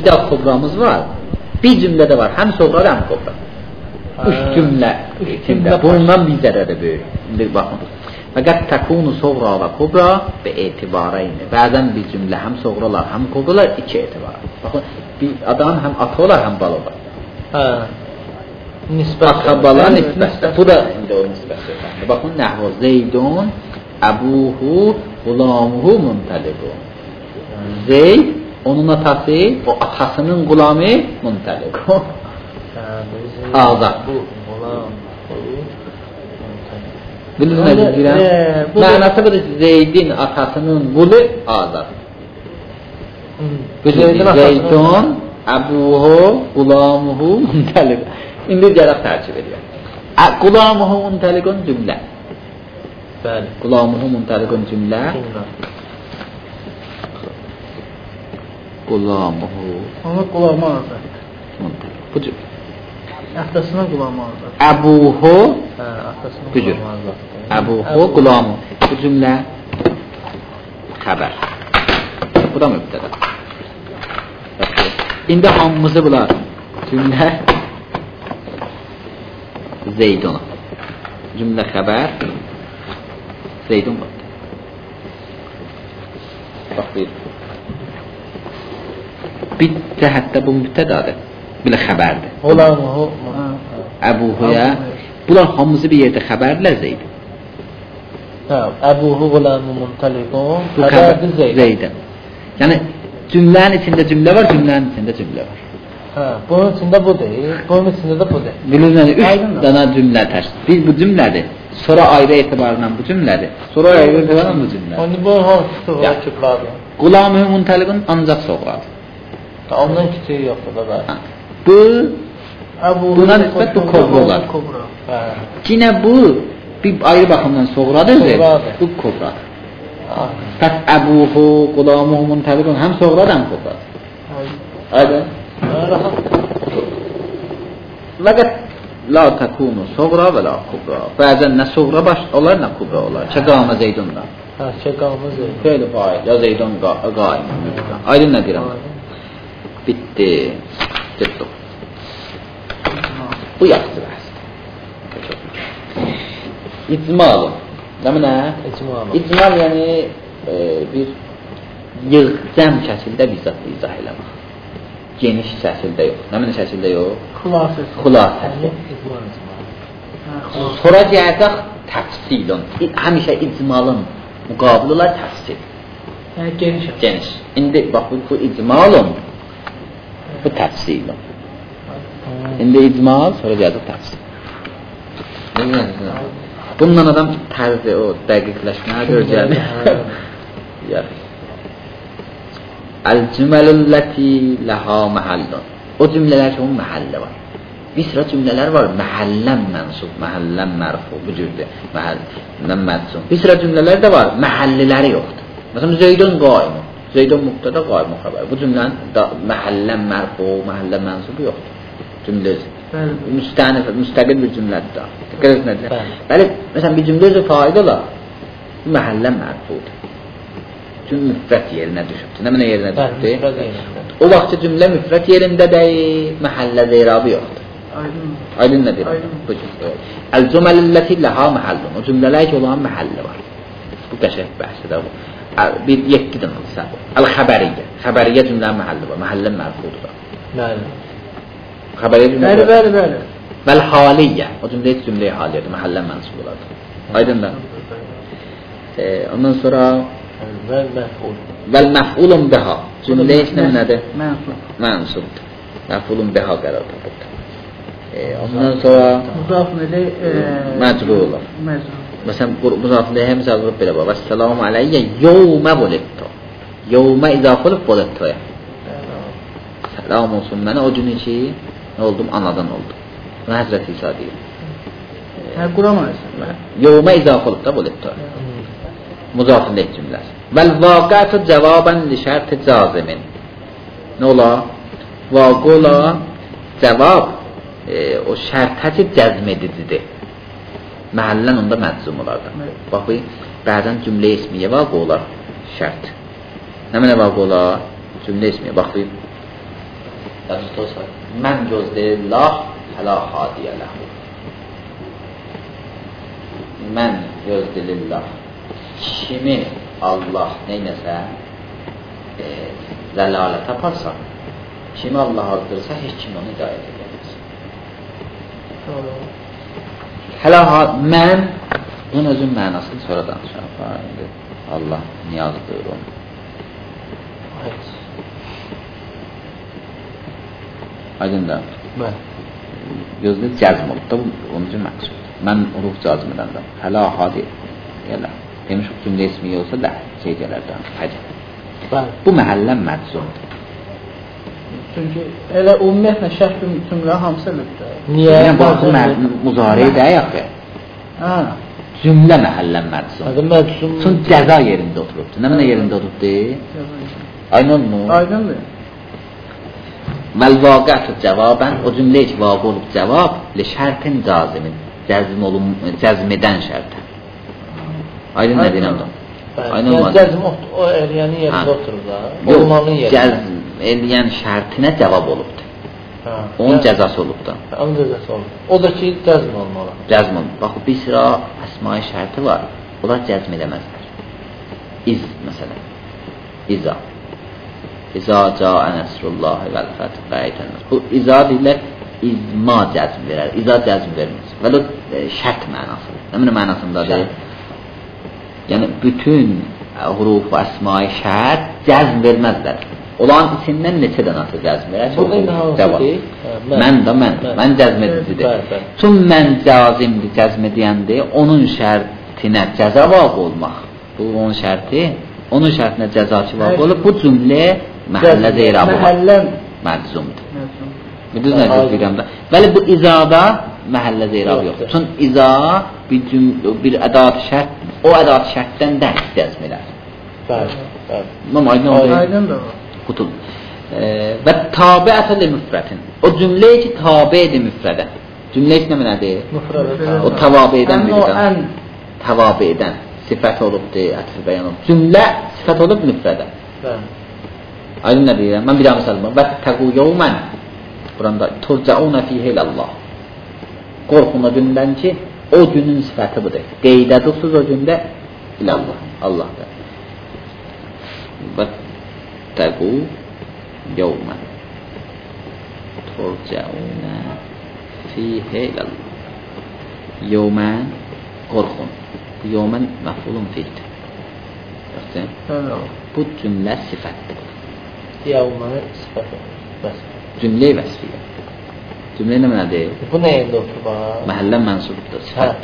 bir daha kubramız var. Bir cümlede var. Hem soğra hem kubra. Üç cümle içinde. Bundan bir zərəri böyük. Şimdi bakın. Fakat takunu soğra ve kubra be etibarayni. Bazen bir cümle hem soğralar hem kubralar iki etibar. Bakın bir adam hem ata olar hem bal olar. Akabalar nisbətdə. Bu da indi o nisbətdə. Baxın nəhv Zeydun əbuhu qulamuhu muntaliqun. Zeyd onun atası, o atasının qulamı muntaliqun. Azad. Bilirsiniz nə deyirəm? Mənası budur Zeydin atasının qulu azad. Zeydun əbuhu qulamuhu muntaliqun. İndi gələk tərkib edir. Qulamuhu muntaliqun cümlə. Bəli. Qulamuhu muntaliqun cümlə. Qulamuhu. Ona qulamu azad. Muntaliq. Bu cümlə. Atasına qulamu azad. Əbuhu. Atasına qulamu azad. Əbuhu qulamu. Bu cümlə xəbər. Bu da mübtədə. İndi hamımızı bunlar cümlə Zeydun. Cümle haber Zeydun var. Bak bir cəhətdə bu mübtədadır. Belə xəbərdir. Qulamuhu Əbuhuya. Bunlar hamısı bir yerdə xəbərlər Zeyd. Əbuhu qulamu muntaliqun. Bu xəbər Zeydin. Yəni cümlənin içində cümlə var, cümlənin içində cümlə var. Bunun içində bu deyil, bunun içində də bu deyil. Bilirsiniz, 3 dana cümlə təşkil. Bir bu cümlədir, sonra ayrı etibarla bu cümlədir, sonra ayrı etibarla bu cümlədir. Onu bu hansı soğra küblardır? Qulamı muntaliqun ancaq soğradır. Ondan küçüğü yoxdur da da. Bu, buna nisbət bu kobra olar. Yine bu, bir ayrı baxımdan soğradır, bu kobradır. Pəs əbuhu, qulamuhu muntaliqun həm soğradır, həm kobradır. Aydın? Fakat la takunu soğra ve la kubra. Bazen ne soğra baş olar ne kubra olar. Çekama Zeydun'da. Çekama Zeydun. Böyle fail. Ya Zeydun qaim. Aydın ne dirəm? Bitti. Getdik. Bu yaxşı bəhs. İcmal. Nə? İcmal yani bir yığ cəm şəkildə bizzat izah eləmək. Geniş şəkildə yox. Nə mənə şəkildə yox? Xülasə. Sonra gələcək təfsilun. Həmişə icmalın müqabili olar təfsil. Geniş. İndi bax bu icmalun. Bu təfsilun. İndi icmal, sonra gələcək təfsil. Bundan adam tərzi o dəqiqləşməyə görəcək. El-cümelülleti leha mahallun. O cümleler ki onun mahalle var. Bir sıra cümleler var. Mahallen mensub, mahallen merfu. Bu cürde. Mahallen mensub. Bir sıra cümleler de var. Mahallileri yoktur. Mesela Zeydun qaim. Zeydun muqtada qaim xəbər. Bu cümlenin mahallen merfu, mahallen mensubu yoktur. Cümle müstəqil bir cümlədir da. Dikkat etmediler. Bəli, mesela bir cümle faide olar. Mahallen merfudur. Müfrət yerinə düşübdür. Nə mənə yerinə düşübdür? O vaxtı cümlə müfrət yerində deyil, məhəllə zeyrabı yoxdur. Aydın nədir? El-cüməlilləti ləha məhəllun. O cümlələr ki olan məhəlli var. Bu qəşəng bəhsidir bu. Bir 7 dənə olsa. El-xəbəriyyə. Xəbəriyyə cümlənin məhəlli var. Məhəllin mərfudur. Bəli. Xəbəriyyə cümlə. Bəli. Vəl-haliyyə. O cümlə cümləyə haliyyədir. Məhəllə mənsub olardır. Aydındır. Ondan sonra Vəl-məf'ulun biha. Cümlə işlə nədir? Mənsubdur. Məf'ulun biha qərar tapıbdır. Ondan sonra məcbur olur. Məsələn, muzafiliyə misal vurub belə bax. Vəssalamu aleyyə yevmə volitto. Yevmə izafə olub volittoya. Səlam olsun mənə o günü ki, nə oldum? Anadan oldum. Buna Həzrət İsa deyir. Quramayız. Yevmə izafə olub da volittoya. Muzafillik cümləsi. Vəl-vaqətu cavabən li şərt-i cazimin. Nə ola? Vaqə ola cavab o şərtə ki cəzm edicidir. Məhəllən onda məczum olardı. Bax, bəzən cümlə ismiyə vaqə olar şərt. Nə mənə vaqə olar? Cümlə ismiyə. Bax, Mən gözləyirlər, hələ hadiyə ləhu. Mən gözləyirlər. Kimi Allah neynəsə zəlalət aparsa, kimi Allah azdırsa, heç kim onu hidayət edəməz. Hələ mən bunun özün mənasını sonra danışaq. Allah niyazdır onu. Aydındır. Gözlük cəzm olub da, onun üçün məqsud. Mən ruh cəzm edəndə, hələ hadi gələr. Demiş, cümlə ismi olsa da, şey gələrdən, həcəm. Bu məhəllə məczumdur. Çünki elə ümumiyyətlə şərh cümlə hamısı elədir. Niyə? Bu müzariyə deyək ki. Cümlə məhəllə məczum. Çünki cəza yerində oturubdur. Nə mənə yerində oturubdur? Aynın mı? Aydındır. Vəl-vaqətü cavabən, o cümlə ki, vaqı olub cavab, li şərtin cazimin, cəzm edən şərtə. Aydın nə deyirəm da? Yəni cəzm o eləyənin yerində oturur da, olmanın yerində. Cəzm eləyən şərtinə cavab olubdur. Onun cəzası olubdur. Onun cəzası olub. O da ki, cəzm olmalı. Cəzm olmalı. Bax, bir sıra əsma-i şərti var. Onlar cəzm edəməzlər. İz, məsələn. İza. İza cəə nəsrullahi vəl-fəth bəйтənəs. Bu iza deyirlər, izma cəzm verər. İza cəzm verməz. Vəl o şərt mənasıdır. Nəmin mənasındadır? Yəni, bütün huruf və əsma-i şərt cəzm verməzlər. Olan içindən neçə dənəsi cəzm verər? Burada indi hansıdır? Mən cəzm edicidir. Tüm mən cazimdir, cəzm ediyəndir. Onun şərtinə cəza vaqı olmaq. Bu onun şərti. Onun şərtinə cəzaçı vaqı olub. Bu cümlə məhəllə zeyrabı var. Məczumdur. Düz nə deyirəm də. Bəli, bu izada məhəllə zeyrabı yoxdur. Çünki iza bir ədat şərt, o ədat şərtdən dərs cəzm edər. Aydındır. Qutul. Və tabiətə li müfrətin. O cümlə ki, tabiədir müfrədə. Cümlə ki, nə mənədir? O tavabiədən birdən. Tavabiədən. Sifət olubdur, ətfi bəyan olub. Cümlə sifət olub müfrədə. Aydın nə deyirəm? Mən bir daha misal və təqu yevmən. Buranda turcauna fihi ilallah. Qorxun o gündən ki, o günün sifəti budur. Qeyd edirsiniz o gündə ilallah. Allah'dır. Və təqu yevmən. Turcauna fihi ilallah. Yevmən qorxun. Yevmən məfulun fihidir. Bu cümlə sifətdir. Yevməni sifət olur. Cümlə-i vəsfiyyə. Cümlə nə mənədir? Bu nə yerdə oturur? Məhəllə mənsubdur, sifətdir.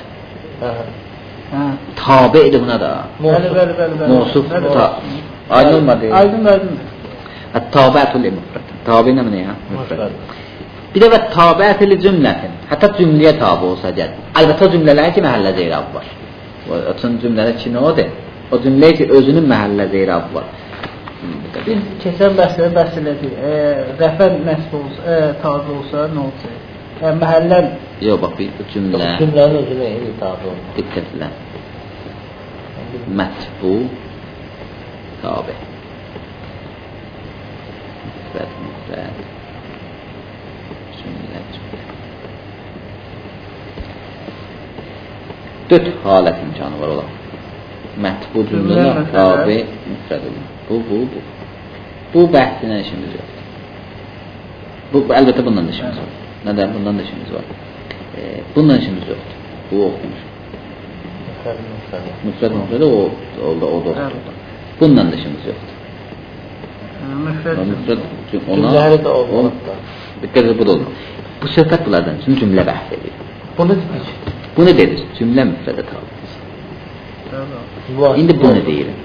Tabi'dir buna da. Bəli. Mosuf da. Aydın olmadı. Aydındır. Tabi'ətul müfrəd. Tabi nə mənə ya? Müfrəd. Bir də və tabi'ətul cümlətin. Hətta cümləyə tabi olsa gəl. Əlbəttə o cümlələr ki, məhəllə zeyrabı var. O cümlələr ki, nə odur? O cümlə ki, özünün məhəllə zeyrabı var. Biz keçən bəhsləri bəhs elədik. Rəfə nəsb olsa, tabi olsa nə olsa? Yəni məhəllən... Yox, bax, bu cümlə... Cümlənin özünə eyni tabi olmalı. Diqqət edin. Mətbu tabi. Müfrəd. Cümlə. Dörd halət imkanı var ola. Mətbu cümlə tabi müfrəd olur. Bu. Bu bəhsinə işimiz yoxdur. Əlbəttə bundan da işimiz var. Nədən? Bundan da işimiz var. Bundan işimiz yoxdur. Bu oxumuş. Müfrəd o da oxudur. Bundan da işimiz yoxdur. Cümlələri də olur. Diqqət bu da olur. Bu söhbət bunlardan üçün cümlə bəhs edir. Bunu dedik. Bunu dedir. Cümlə müfrədə tabidir. İndi bunu deyirim.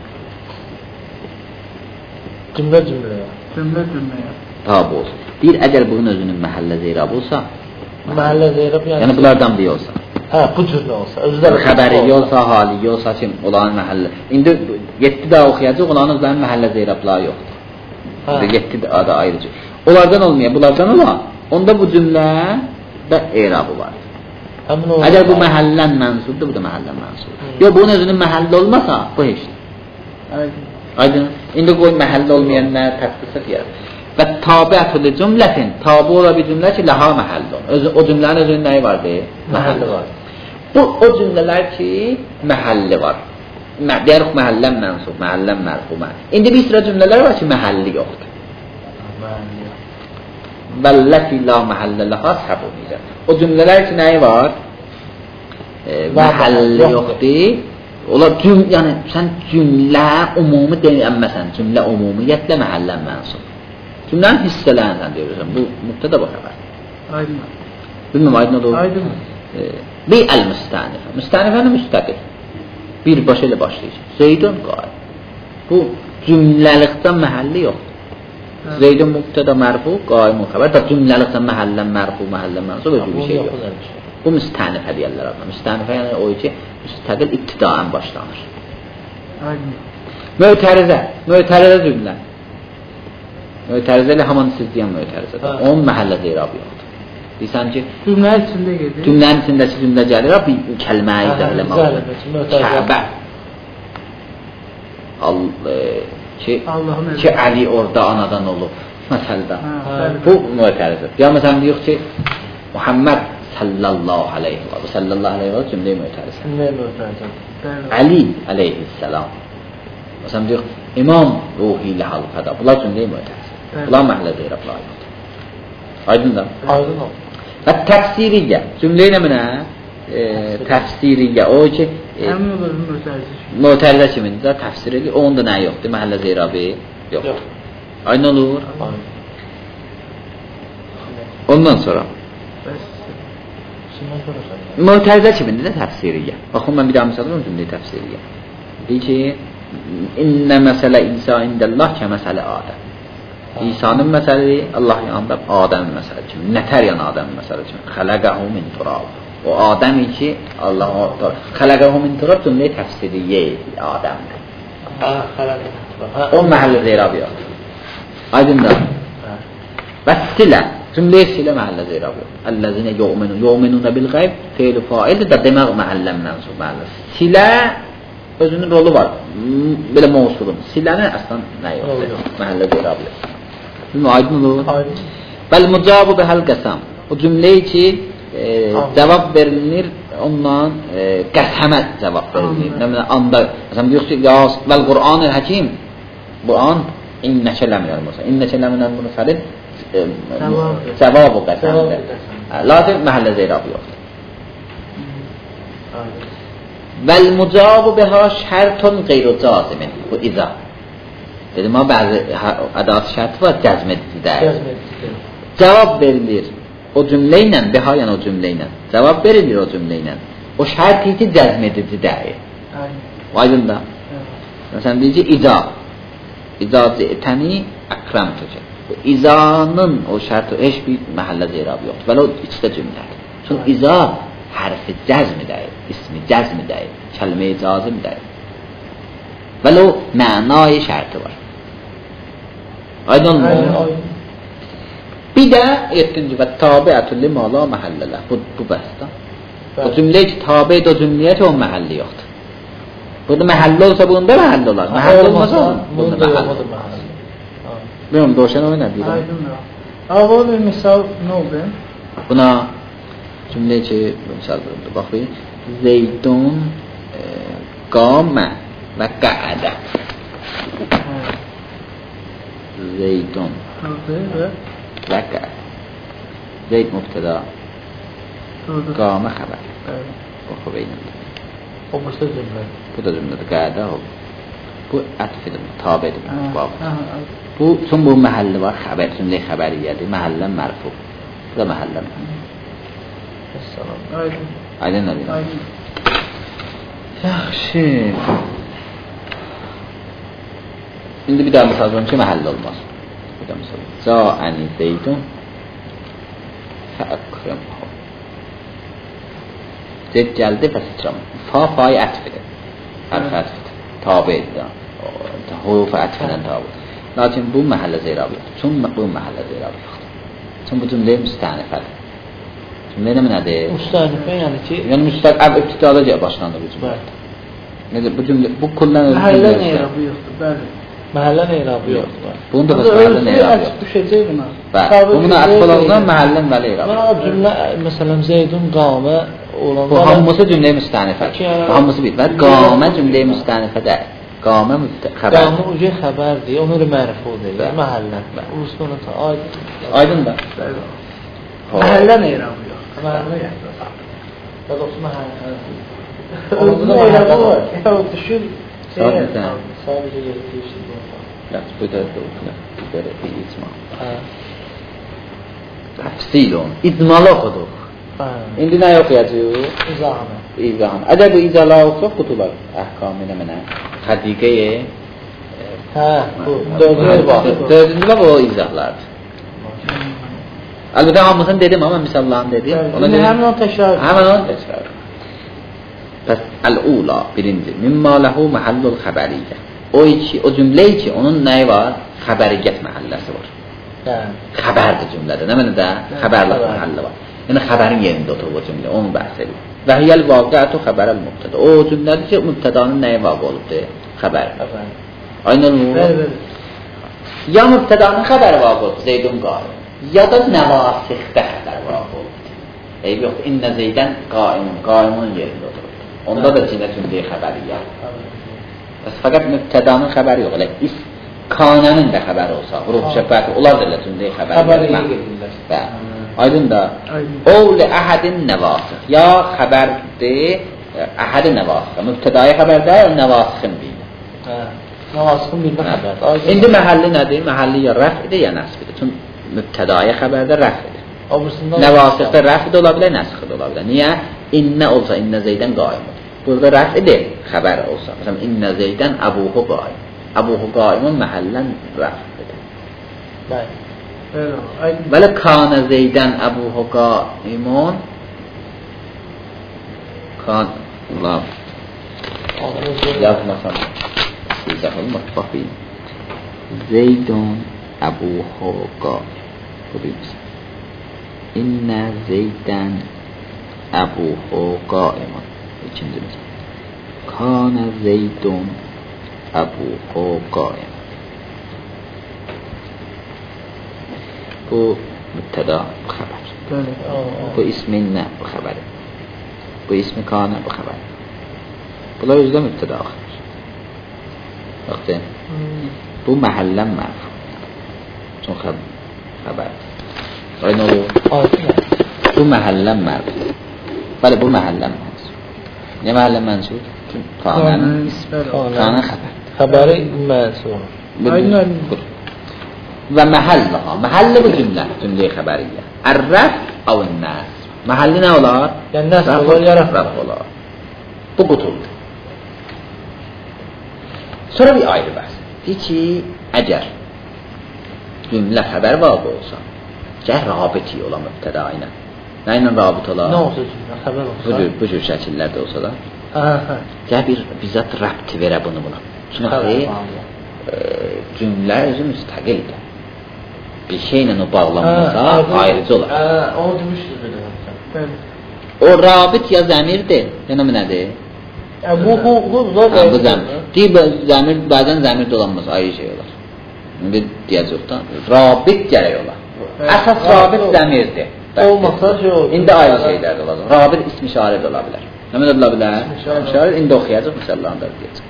Cümləyə. Tabi olsun. Deyir, əgər bunun özünün məhəllə zeyrabı olsa, məhəllə zeyrabı yəni bunlardan biri olsa. Bu cürlə olsa. Xəbəri olsa, hali olsa, kim olanın məhəllə. İndi 7 daha oxuyacaq, olanın özlərinin məhəllə zeyrabları yoxdur. 7 da ayrıcı. Onlardan olmaya, bunlardan ola, onda bu cümlə də eyrabı var. Əgər bu məhəllən mənsubdur, bu da məhəllən mənsubdur. Yox, bunun özünün məhəllə olmasa, bu heçdir. Aydın. İndi qoy məhəllə olmayanlar təsdisə deyər. Və tabiətul cümlətin, tabi ola bir cümlə ki, laha məhəllun. O cümlənin özünün nəyi vardır? Məhəlli var. Bu o cümlələr ki, məhəlli var. Deyirik məhəllən mənsub, məhəllən mərfu. İndi bir sıra cümlələr var ki, məhəlli yoxdur. Vəlləti la məhəllə laha səbuniyyə. O cümlələr ki, nəyi var? Məhəlli yoxdur. Ola yəni sən cümlə ümumi deyilməsən, cümlə ümumiyyətlə məhəllən mənsub. Cümlənin hissələrini sən deyirsən. Bu mübtəda bu xəbər. Aydın. Bilməm aydın olur. Aydın. Bir əl-müstənifə. Müstənifəni müstəqil. Bir başı ilə başlayacaq. Zeydun qaim. Bu cümləlikdən məhəlli yoxdur. Zeydun mübtəda mərfu, qaimun xəbər. Da cümləlikdən məhəllən mərfu, məhəllən mənsub öyle bir şey yox. Bu müstənifə deyirlər adına. Müstənifə yəni o ki, müstəqil ibtidaən başlanır. Aydın. Mötərizə cümlə. Mötərizə ilə haman siz deyən mötərizədir. Onun məhəllə zeyrabi yoxdur. Deyirsən ki, cümlənin içində gedir. Cümlənin içindəki cümlə gəlir, bir kəlməyi izahləmək olur. Kəbə. Ki, Əli orada anadan olub. Məsəldə. Bu mötərizədir. Ya məsələn deyək ki, Muhammed sallallahu aleyhi və sallallahu aleyhi və cümlə-i mötərizə. Əli aleyhisselam. Məsələn deyək, İmam ruhi ilə halqada. Bunlar cümlə-i mötərizə. Bunlar məhəllə zeyrabi yoxdur. Aydın da? Aydın o. Və təfsiriyyə, cümlə ilə mənə təfsiriyyə, o ki mötərizə kimindir, təfsir edir, onun da nə yoxdur, məhəllə zeyrabi yoxdur. Aydın olur? Ondan sonra mötərizə kimindir də təfsiriyyə. Baxın, mən bir daha misal edirəm cümlə-i təfsiriyyə. Deyir ki, İnnə məsələ İsa indəllah kə məsələ Adəm. İsa'nın məsələsi Allah yanında Adəmin məsələsi kimi, nətər yan Adəmin məsələsi kimi. Xələqəhu min turab. O Adəmi ki, Allah xələqəhu min turab cümlə təfsiriyyə Adəmdir. O məhəllə zeyrabi yoxdur. Aydındır. Və silə, cümlə silə məhəllə zeyrabi yoxdur. Əlləzinə yu'minunə bil qayb, feil-i faildir da demək məhəllən mənsub məhəllə. Silə özünün rolu var. Belə mövsulun. Silənin əslən nə yoxdur? Məhəllə zeyrabi yoxdur. Aydın olur. Bəl mücabu bəhəl qəsəm. O cümləyi ki, cavab verilir, ondan qəsəmət cavab verilir. Nəminə anda, məsələn, deyək ki, vəl Qur'an-ı həkim, Qur'an innəkə ləminəl mürsəlin. İnnəkə ləminəl mürsəlin cavab-ı qəsəmdir. Lakin məhəllə zeyrabi yoxdur. Vəl mücabu bəhə şərtun qeyru cazimin. Bu izah. Dedim, ama bəzi ədat şərti var, cəzm edici deyil. Cavab verilir o cümlə ilə, beha yəni o cümlə ilə. Cavab verilir o cümlə ilə. O şərt ki, cəzm edici deyil. Aydın da. Məsələn, deyir ki, İcazı etəni əkrəm təcək. İzanın o şərti, heç bir məhəllə zeyrabi yoxdur. Vələ o içdə cümlədir. Çünki iza hərfi cəzmi deyil, ismi cəzmi deyil, kəlmə-i cazim deyil. Vələ o mənayı şərti var. Aydın mı? Bir də 7-ci və tabiətun limə la məhəllələ. Bu bəhsdə. O cümləyə ki, tabiət o cümləyə ki, o məhəlli yoxdur. Burada məhəlli olsa bunda məhəlli olar. Məhəlli olmasa bunda məhəlli olar. Bilmiyorum, Doğuşan o nə deyir? Aydın mı? Avval bir misal nə oldu? Buna cümləyə ki, misal bölümdür. Bax, Zeydun qamə və qəədə. Zeydun və qəədə. Zeyd mübtəda, qamə xəbər. Oxu beynində. O başda cümlə. Bu da cümlədir, qəədə oldu. Bu ətfidir, tabidir. Bu, son bu məhəlli var, xəbər, cümlə xəbəriyyədir, məhəllən mərfu. Bu da məhəllən mərfu. Aydın nə deyirəm? Yaxşı. İndi bir daha misal verim ki, məhəlli olmaz. Bir daha misal verim. Ca'əni Zeydun fəəkrəmhu. Zeyd gəldi və sıçram. Fa-fayı ətfidir. Hərfi ətfidir. Tabi edir. Hurufu ətfidən tabi. Lakin bu məhəllə zeyrabi yoxdur. Çün bu məhəllə zeyrabi yoxdur. Çün bu cümləyə müstənifədir. Cümlə nə nədir? Müstənifə yəni ki... Yəni müstəqəb ibtidada başlanır bu cümlə. Necə bu cümlə, bu kullan məhəllə zeyrabi yoxdur, bəli. Məhəllə eyrabı yoxdur. Bunu da məhəllə eyrabı yoxdur. Düşəcək buna. Bunu atfal olan məhəllə vəli eyrabı. Mən cümlə, məsələn, Zeydun qamə olanda... Bu hamısı cümlə-i müstənifədir. Bu hamısı bitməz. Qamə cümlə-i müstənifədir. Qamə xəbər. Qamə uca xəbərdir, onu da mərfudur, məhəllə. Ulusuna ta aydın da. Məhəllə eyrabı yox. Məhəllə yox. Ya da məhəllə. Onun eyrabı var. Ya düşün. Sadəcə yerləşdir. Yaxşı, bu da oxuyaq. Belə bir icma. Təfsil onu. İcmalı oxuduq. İndi nə oxuyacaq? İzahını. İzahını. Əgər bu izahlar oxusaq, qutular əhkamı mənə. Xədiqəyə. Bu. Dördüncü bab o izahlardır. Əlbəttə hamısını dedim, amma misallarını dedim. Həmin onu təkrar. Həmin onu təkrar. Pəs əl-ula birinci. Mimma ləhu məhəllul xəbəriyyə. O cümlə ki, onun nəyi var? Xəbəriyyət məhəlləsi var. Xəbərdir cümlədə. Nə mənə də? Xəbərlik məhəllə var. Yəni xəbərin yerində oturur o cümlə. Onu bəhs edir. Və hiyyəl vaqiətü xəbərəl mübtədə. O cümlədir ki, mübtədanın nəyi vaqı olubdur? Xəbər. Aynən o. Ya mübtədanın xəbəri vaqı olubdur, Zeydun qaim. Ya da nəvasixdə xəbər vaqı olubdur. Eyb yoxdur. İnnə Zeydən qaimun. Qaimun yerində oturur. Onda da cümlə-cümləyə xəbəriyyə. Bəs fəqət mübtədanın xəbəri yox. Kanənin də xəbəri olsa, ruh şəfəti, onlar da cümləyə xəbəriyyə. Aydın da. Qovli əhədin nəvasix. Ya xəbərdir, əhədin nəvasix. Mübtədaya xəbərdə, nəvasixin bilir. Nəvasixin bilir xəbərdir. İndi məhəlli nədir? Məhəlli ya rəfdir, ya nəsbidir. Çünki mübtədaya xəbərdə rəfdir. Nəvasixdə rəfd ola bilər, nəsxid ola bilər. Niyə? İnnə olsa, innə Zeydən qaimdir. Burada rəfdir, xəbər olsa. Məsələn, innə Zeydən əbuhu qaim. Əbuhu qaimun məhəllən rəfdir. Bəli. Vələ kanə Zeydən əbuhu qaimun. Allah yazmasan izah olmaz. Baxayım. Zeydun əbuhu qaimun. İnnə Zeydən əbuhu qaimun. İkinci misal. Kanə Zeydun əbuhu qaimun. Bu mübtəda, bu xəbər. Bu ismin nə? Bu xəbəri. Bu ismi kanə, bu xəbəri. Bunlar özdə mübtəda xəbər. Baxdın? Bu məhəllən mərfu. Çox xəbər. Aynı olur. Bu məhəllən mərfu. Bəli, bu məhəllən mənsub. Nə məhəllən mənsub? Kanənin xəbər. Xəbəri mənsub. Aynən. Və məhəlləha. Məhəllə bu cümlə-i xəbəriyyə. Ər-rəf əv-nəs. Məhəlli nə olar? Yəni nəs olar, ya rəf olar. Bu qutuldur. Sonra bir ayrı bəhs. Deyir ki, əgər cümlə xəbər vaqı olsa, gəl rabiti ola mübtəda ilə. Nə ilə rabit olar? Nə olsa cümlə xəbər olsa? Bu cür şəkillərdə olsa da. Gəl bir bizzat rəbti verə bunu buna. Çünki cümlə özü müstəqildir. Bir şeylə o bağlanmasa ayrıcı olar. Onu demişdir belə. O rabit ya zəmirdir. Yəni nədir? Bu zəmir. Deyib zəmir, bəzən zəmir dolanmaz, ayrı şey olar. Bir deyəcəkdən rabit gərək olar. Əsas rabit zəmirdir. Olmasa şey olur. İndi ayrı şeylər də olacaq. Rabit ismi şarid ola bilər. Nə ola bilər? Şarid indi oxuyacaq misallarında deyəcək.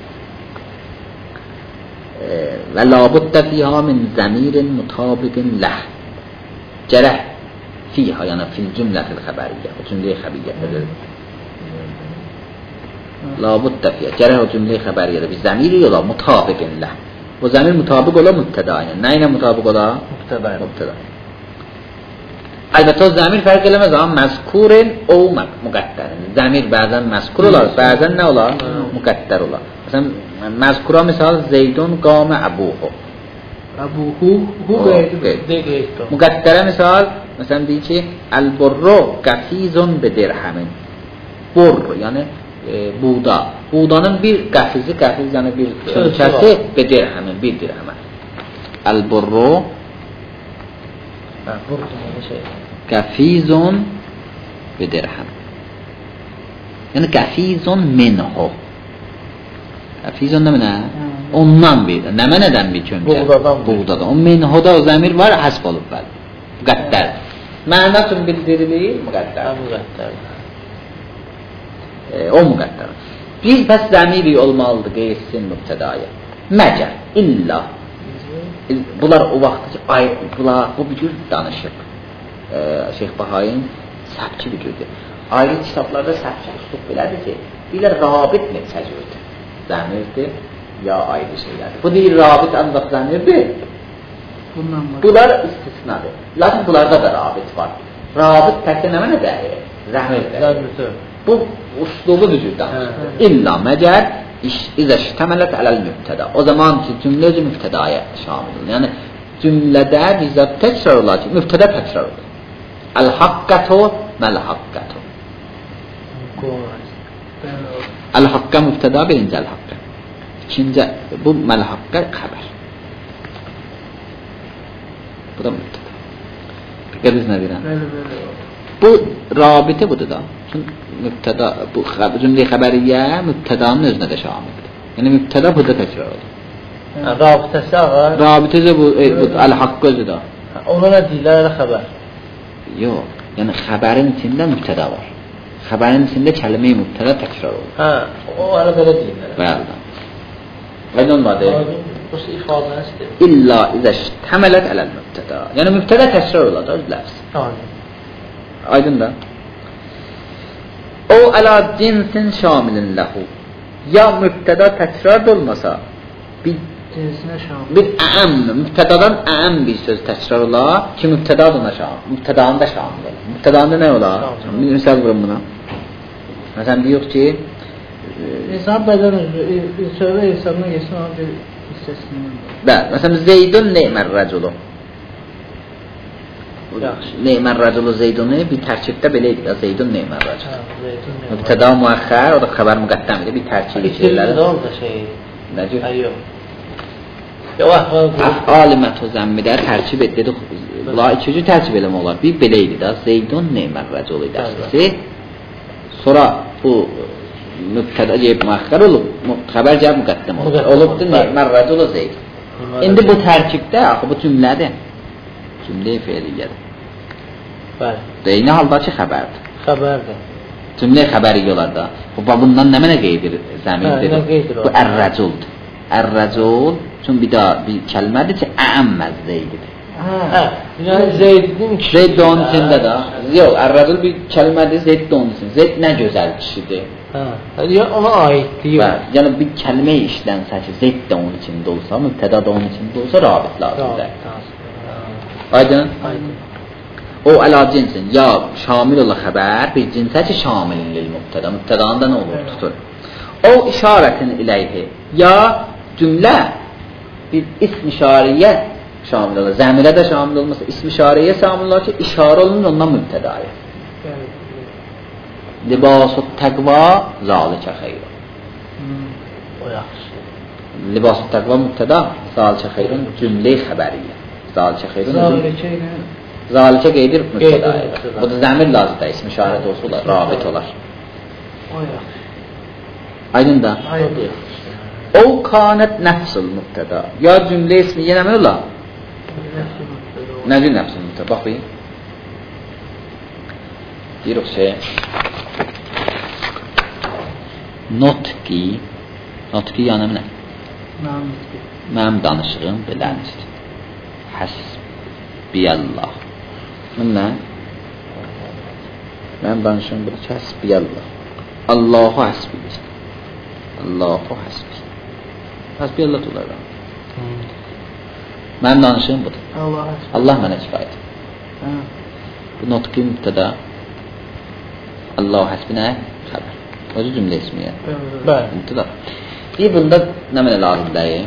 Və labuddə fiyha min zəmirin mutabiqin ləh. Gərək fiyha, yəni fil cümlətil xəbəriyyə. O cümlə-i xəbəriyyə. Labuddə fiyha. Gərək o cümlə-i xəbəriyyədə bir zəmiri yola mutabiqin ləh. O zəmir mutabiq ola mübtəda ilə. Nə ilə mutabiq ola? Mübtəda. Əlbəttə o zəmir fərq eləməz amma məzkurin o müqəddərin. Zəmir bəzən məzkur olar, bəzən nə olar? Müqəddər olar. Məsələn, məzkura misal Zeydun qamə əbuhu. Əbuhu qeyddir. Müqəddərə misal, məsələn deyir ki, əl-burru qəfizun bidirhəmin. Burr, yəni buğda. Buğdanın bir qəfizi, qəfiz yəni bir çölkəsi bidirhəmin, bir dirhəmə. Əl-burru qəfizun bidirhəm. Yəni qəfizun minhu. Qəfizun nə mənə? Ondan bir. Nəmə nədən bir kömkə? Buğdadan. O minhuda o zəmir var, həsb olub bəli. Müqəddər. Məna üçün bildirilir, müqəddər. Müqəddər. O müqəddər. Bir pəs zəmiri olmalıdır qeysin mübtədaya. Məcər, illa. Bunlar o vaxt ki, bu bir gün danışıb. Şeyx Bahayin səbki bir gündür. Ayrı kitablarda səbki üslub belədir ki, deyirlər rabit neçəcürdür. Zəmirdir, ya ayrı şeylərdir. Bu deyir, rabit ancaq zəmirdir. Bunlar istisnadır. Lakin bunlarda da rabit var. Rabit təkə nə mənə dəyir? Zəmirdir. Bu uslubu vücud danışır. İlla məcər izə şitəmələt ələl mübtəda. O zaman ki, cümlə özü mübtədaya şamildir. Yəni, cümlədə bizə təkrar olar ki, mübtədə təkrar olur. Əl-haqqətu məl-haqqətu. Əl-haqqa mübtəda, birinci əl-haqqa. İkinci, bu məl-haqqa xəbər. Bu da mübtəda. Qədiz nə deyirəm? Bu rabitə budur da. Mübtəda, bu cümlə xəbəriyyə mübtədanın özünə də şamildir. Yəni mübtəda burada təkrar olur. Rabitəsi ağa? Rabitəsi bu əl-haqqı özü də. Ona nə deyirlər, xəbər? Yox, yəni xəbərin içində mübtəda var. Xəbərin içində kəlmə-i mübtəda təkrar olur. O ara belə deyirlər. Bəli. Aydın olmadı. Bu ifadəsidir. İlla izə şitəmələt ələl mübtəda. Yəni mübtəda təkrar olacaq öz ləfz. Aydın da. O əla cinsin şamilin ləhu. Ya mübtəda təkrar olmasa, bir əm, mübtədadan əm bir söz təkrar olar ki, mübtədanın da şamil olar. Mübtədanda nə olar? Bir misal vurun buna. Məsələn, deyək ki, İnsan bədən söhbə insandan yesin onun bir hissəsindən. Bəli, məsələn, Zeydun neymər rəculu. Neymər rəculu Zeydunu bir tərkibdə belə idi ya, Zeydun neymər rəculu. Mübtəda müəxxər, o da xəbər müqəddəm idi, bir tərkibi şeyləri. İstirli də şey. Nəcür? Yox. Əf'alimət o zəmmidə tərkib et, dedik, bunlar ikinci tərkib eləmə olar. Bir belə idi da, Zeydun neymər rəculu idi əsası. Sonra bu mübtəda deyib müəxxər olub, xəbər gəlib müqəddəm olub. Olubdur neymər rəculu Zeyd. İndi bu tərkibdə, axı bu cümlədir. Cümlə-i feiliyyədir. Bəli. Eyni halda ki, xəbərdir. Xəbərdir. Cümlə xəbəri olar da. Bu babından nə mənə qeydir zəmirdir? Bu ər-rəculdur. Ər-rəcul üçün bir daha bir kəlmədir ki, əəmməz Zeydidir. Yəni Zeydin kişi. Zeyd də onun içində də. Yox, ər-rəcul bir kəlmədir, Zeyd də onun içində. Zeyd nə gözəl kişidir. Ona aiddir. Yəni bir kəlmə işlənsə ki, Zeyd də onun içində olsa, mübtəda da onun içində olsa, rabit lazımdır. Aydın? O əla cinsin, ya şamil ola xəbər, bir cinsə ki, şamilin lil mübtəda. Mübtədanında nə olur? Tutur. O işarətin iləyhi, ya cümlə bir ism işarəyə şamil olar. Zəmirə də şamil olmasa, ism işarəyə şamil olar ki, işarə olunur ondan mübtədaya. Libas-ı təqva zalikə xeyr. O yaxşı. Libas-ı təqva mübtəda, zalikə xeyrun cümlə-i xəbəriyyə. Zalikə xeyrun zalikə qeydir mübtədaya. Bu da zəmir lazımdır, ism işarət olsa olar, rabit olar. O yaxşı. Aydın da? O kanət nəfsul mübtəda. Ya cümlə ismi yenə mi olar? Nədir nəfsul mübtəda? Baxayım. Deyirik şey. Notki yanım nə? Mənim danışığım belənizdir. Həsbiyəllah. Nə? Mənim danışığım belə ki, həsbiyəllah. Allahu həsbiyəllah. Allahu həsbiyəllah. Həsbiyəllah olar. Mənim danışığım budur. Allah mənə kifayət. Bu notki mübtəda. Allahu həsbinə xəbər. Özü cümlə ismiyə. Bəli. Bunda nə mənə lazımdır?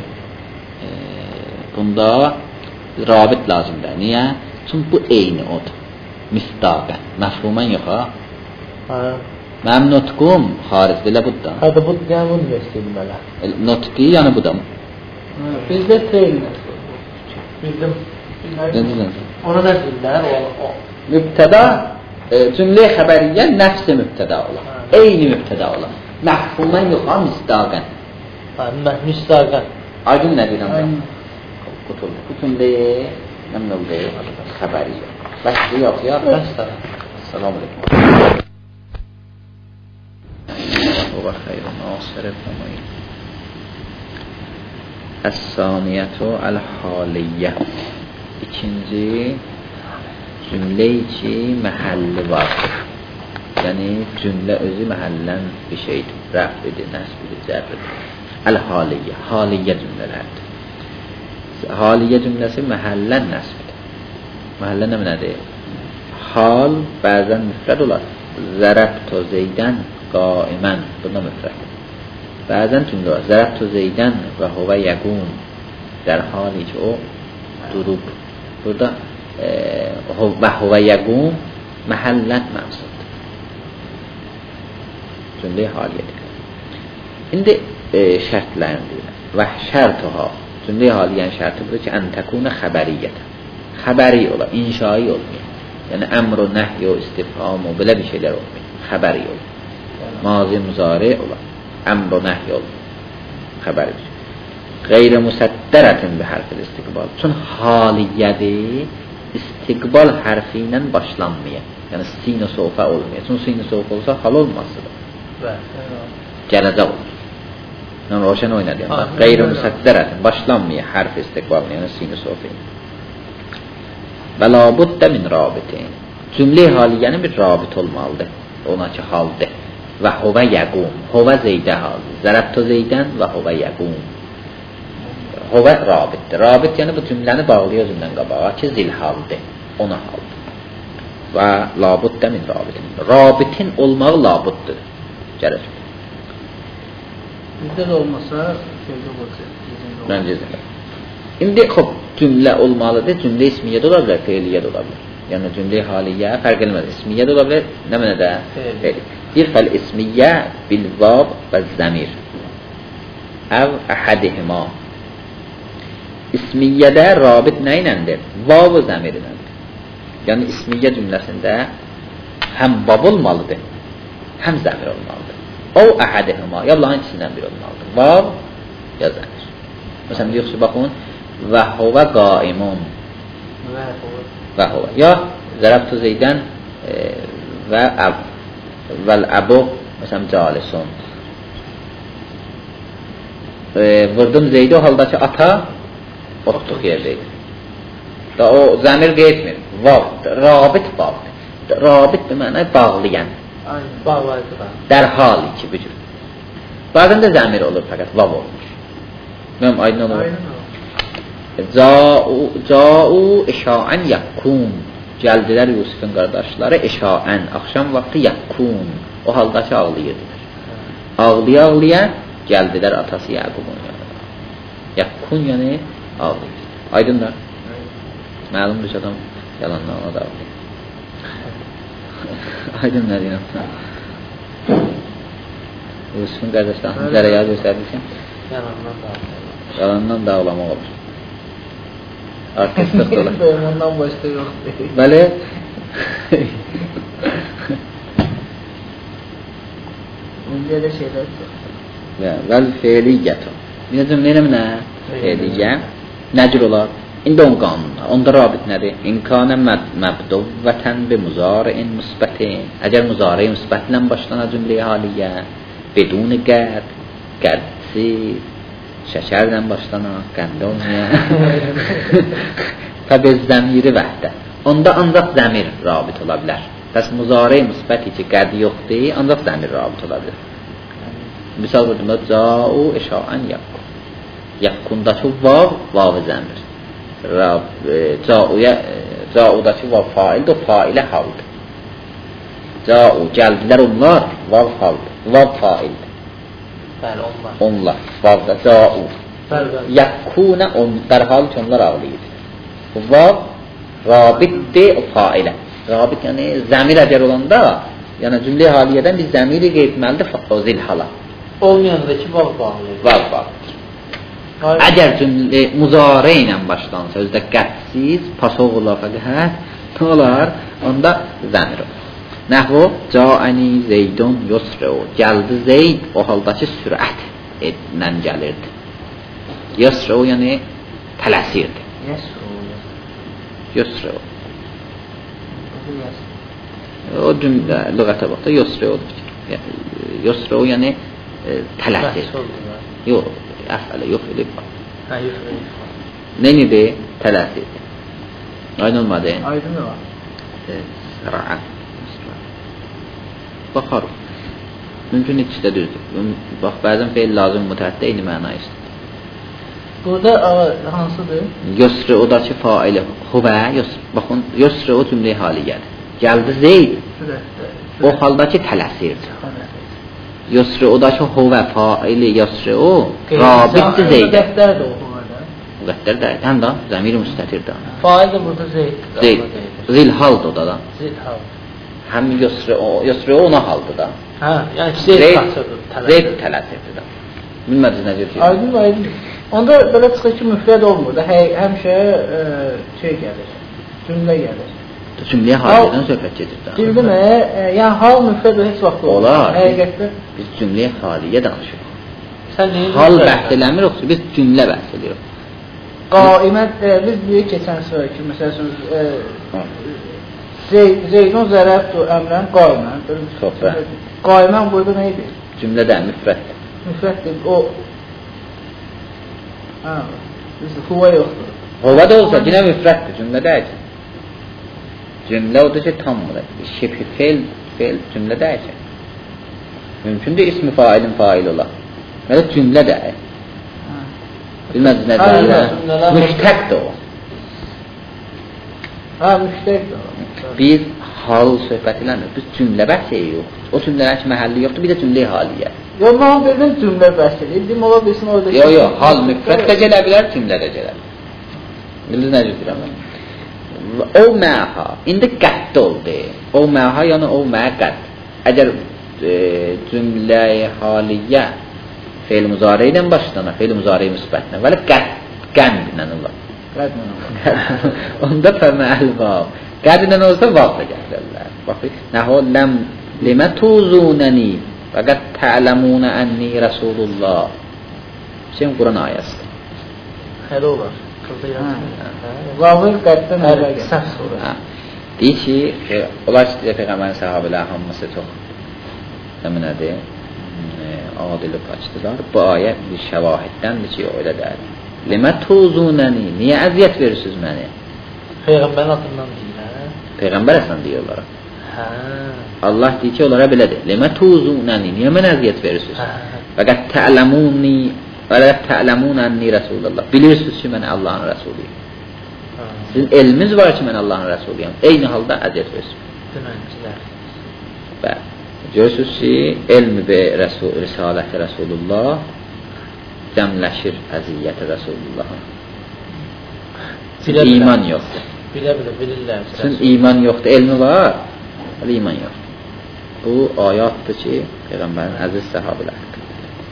Bunda rabit lazımdır. Niyə? Çünki bu eyni odur. Misdaqən. Məfhumən yox ha? Mənim notqum xaricdə elə budur da. Hədə bu yəni bunu göstərilməli. Notqi yəni bu da. Bizdə deyil. Bildim. Necə? Ona nə deyirlər? Mübtəda cümlə xəbəriyyə nəfs mübtəda olar. Eyni mübtəda olar. Məfhumən yox ha, misdaqən. Misdaqən. Aydın nə deyirəm? Qutul nəmnəl xəbəri yox. Bəsdir yox ya. Bəsdir. Selamun aleyküm. Və xeyrun asirət əməyin. Əs-saniyyətu əl-haliyyə. İkinci cümlə-i ki məhəlli vardır. Yəni cümlə özü məhəllən bir şeydir. Rəf'idir, nəsbidir, cərridir. Əl-haliyyə. Haliyyə cümlələrdir. Haliyyə cümləsi məhəllən nəsbidir. Məhəllən nədir? Hal bəzən müfrəd olar. Zərəbtu zeydən qaimən. Bunda müfrəd. Bəzən cümlə var. Zərəbtu zeydən və huvə yəqum. در حالی که او durub. Burada və huvə yəqum məhəllən mənsuubdur. Cümlə-i haliyyədir. İndi şərtlərini deyirəm. Və şərtuha. Cümlə-i haliyyənin şərti budur ki, ən təkunə xəbəriyyətə. Xəbəri ola, inşai olmuyor. Yəni əmr o, nəhy o, istifham o, belə bir şeylər olmuyor. Xəbəri olur. Mazi müzari ola. Əmr o, nəhy olur. Xəbəri olur. Qeyri müsəddərətin bir hərfil istiqbal. Çün haliyyədir, istiqbal hərfi ilə başlanmıyor. Yəni sin-i sofə olmuyor. Çün sin-i sofə olsa hal olmasıdır. Gələcək olur. Yəni roşən oynadı. Qeyri müsəddərətin başlanmıyor hərf istiqbalına, yəni sin-i sofə. Və labuddə min rabitin. Cümlə-i haliyyənin bir rabit olmalıdır. Ona ki haldır. Və huvə yəqum. Huvə zeydə haldır. Zərəbtu zeydən və huvə yəqum. Huvə rabitdir. Rabit yəni bu cümləni bağlıyor özündən qabağa ki zil haldır. Ona haldır. Və labuddə min rabitin. Rabitin olmağı labuddur. Gəlir. Bizdə də olmasa şeydə olacaq. Məncə də. İndi xob cümlə olmalıdır. Cümlə ismiyyə də ola bilər, feiliyyə də ola bilər. Yəni cümlə haliyyə fərq etməz. İsmiyyə də ola bilər. Nə mənədə? Feil. Bir fəl ismiyyə bil vab və zəmir. Əv əhədihima. İsmiyyədə rabit nə iləndir? Vav və zəmir iləndir. Yəni ismiyyə cümləsində həm vav olmalıdır, həm zəmir olmalıdır. O əhədihima. Ya bunların ikisindən biri olmalıdır. Vav ya zəmir. Məsələn deyək ki, baxın. Və huvə qaimun. Və huvə. Ya zərəbtu zeydən və əb. Vəl-əbu məsələn calisun. Vurdum zeydi o halda ki ata otluq yerdeydi. Da o zəmir qeydmir. Vavdır. Rabit vavdır. Rabit bir mənə bağlayan. Dərhal ki bu cür. Bazen də zəmir olur fəqət vav olmuş. Mənim aydın olur. Ca'u işa'ən yakun. Gəldilər Yusufun qardaşları işa'ən. Axşam vaxtı yakun. O halda ki ağlayırdılar. Ağlaya gəldilər atası Yaqubun yanına. Yakun yəni ağlayır. Aydınlar. Məlumdur ki adam yalandan ona da ağlayır. Aydınlar deyirəm. Yusufun qardaşlarının zərəyə göstərdirsən. Yalandan da ağlamaq olur. Artistik dolar. Ondan başqa yoxdur. Bəli. İndi də şeylər çox. Vəl feiliyyətə. Bir cümlə nə? Feiliyyə. Nəcür olar? İndi on qanunlar. Onda rabit nədir? İmkanə məbduvvətən bi muzari'in müsbətin. Əgər muzari müsbətlə başlanan cümlə-i haliyyə beduni qərd, qərdsiz, şəkərlə başlanan, qənd olmayan təbiz zəmiri vəhdə. Onda ancaq zəmir rabit ola bilər. Bəs muzari müsbəti ki qərdi yoxdur, ancaq zəmir rabit ola bilər. Misal burada ca'u işa'ən yakun. Yakundakı vav zəmir. Ca'udakı vav faildir, o failə haldır. Ca'u gəldilər onlar, vav haldır. Vav faildir. Onlar. Vavda ca'u. Yakunə dərhal ki onlar ağlayır. Vav rabitdir, o failə. Rabit yəni zəmir əgər olanda, yəni cümlə haliyyədən bir zəmiri qeydməlidir o zilhala. Olmayanda ki vav bağlayır. Vav bağlayır. Əgər cümlə muzarə ilə başlansa, özdə qədsiz, pasoq ola fəqət, nə olar? Onda zəmir olur. Nəhvu, ca'əni zeydun yusr'u. Gəldi zeyd, o haldakı sürət ilə gəlirdi. Yusru yəni tələsirdi. Yusru. O cümlə lüğətə baxda yusru odur. Yusru yəni tələsir. Yox, əfələ yox edib. Ha, yox. Neydi? Tələsir. Aydın olmadı. Aydın var. Rahat. Baxarıq. Mümkün ikisi də düzdür. Bax, bəzən feil lazım mütəhəddə eyni məna istəyir. Burada hansıdır? Yusru o da ki faili huvə, baxın, yusru o cümlə-i haliyyədir. Gəldi Zeyd. O haldakı tələsirdir. Yusru o da ki huvə faili yusru o rabitdir Zeydə. Müqəddərdir o huvədə. Müqəddər də, həm də zəmir müstətirdir. Fail də burada Zeyd. Zeyd. Zilhaldır o da. Zilhal. Həm yusru ona haldır da. Ha, yəni Zeyd tələsirdir da. Bilmədiniz necə deyir? Aydın. Onda belə çıxır ki, müfrəd olmur da. Həmişə şey gəlir. Cümlə gəlir. Cümləyə haliyyədən söhbət gedir da. Bildin mi? Yəni hal müfrəd heç vaxt olmur. Olar. Həqiqətdə Biz cümləyə haliyyə danışırıq. Sən neyin? Hal bəhs eləmirik, biz cümlə bəhs edirik. Qaimət, biz deyək keçən sonra ki, məsələn, Zeydun zərəbdur əmrən qaimən. Qaimən burada nə edir? Cümlədə müfrəddir. Müfrəddir, o huvə yoxdur. Huvə də olsa, yine müfrəddir, cümlədə əcək. Cümlə odur ki, tamdır. Şibhi feil cümlədə əcək. Mümkündür ismi failin fail ola. Mələ cümlə də əcək. Bilməzdiniz nə deyirəm? Müştəqdir o. Ha, müştəqdir o. Biz hal söhbət eləmir. Biz cümlə bəhs edirik. O cümlələr ki, məhəlli yoxdur, bir də cümlə-i haliyyə. Yox, mən bildim cümlə bəhs edir. Dedim, ola bilsin orada. Yox, hal müfrəd də gələ bilər, cümlə də gələ bilər. Bildiniz nə deyirəm? O məha, indi qədd oldu. O məha, yəni o məqədd. Əgər cümlə-i haliyyə fe'l muzari ilə başlanır, fe'l muzari müsbətlə, vəli qəndlə olar. Onda fəməl vav. Qədlə olsa vav da gətirərlər. Baxın, nəhu ləm limə tuzunəni fəqət tə'ləmunə ənni Rasulullah. Şeyin Quran ayəsidir. Hələ olar. Vavır qəddən əvvəl səhv olur. Deyir ki, onlar istəyir Peyğəmbərin sahabələr hamısı çox nədir? Adili paçdılar. Bu ayə bir şəvahiddəndir ki, öyle deyil. Limə tuzunəni, niyə əziyyət verirsiniz məni? Peyğəmbərin adından deyil, hə? Peyğəmbər əslən deyirlər. Hə. Allah deyir ki, onlara belədir. Limə tuzunəni, niyə mənə əziyyət verirsiniz? Fəqət tə'ləmuni və lə tə'ləmunənni Rasulullah. Bilirsiniz ki, mən Allahın Rəsuluyum. Sizin elminiz var ki, mən Allahın Rəsuluyum. Eyni halda əziyyət verirsiniz. Deməncilər. Bəli. Görürsünüz ki, elm və risaləti Rasulullah cəmləşir əziyyəti Rasulullah'a. Sizin iman yoxdur. Bilirlər. Sizin iman yoxdur, elmi var, iman yoxdur. Bu ayatdır ki, Peyğəmbərin əziz səhabələr haqqında.